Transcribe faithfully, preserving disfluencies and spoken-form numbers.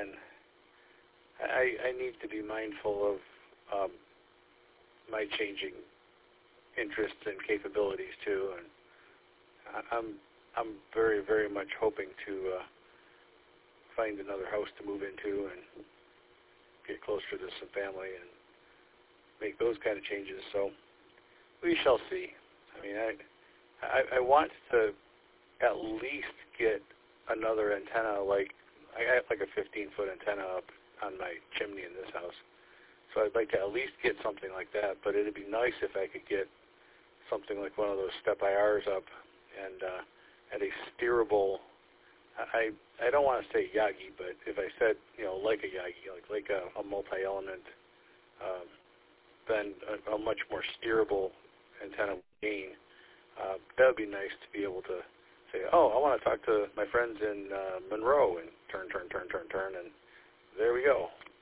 and I, I need to be mindful of um, my changing interests and capabilities too, and I, I'm I'm very very much hoping to uh, find another house to move into and get closer to some family and make those kind of changes. So we shall see. I mean, I I, I want to at least get another antenna, like I got like a fifteen foot antenna up on my chimney in this house. So I'd like to at least get something like that, but it'd be nice if I could get something like one of those step I Rs up and uh, at a steerable, I I don't want to say Yagi, but if I said, you know, like a Yagi, like, like a, a multi-element, um, then a, a much more steerable antenna gain, uh, that would be nice to be able to say, oh, I want to talk to my friends in uh, Monroe, and turn, turn, turn, turn, turn, and there we go.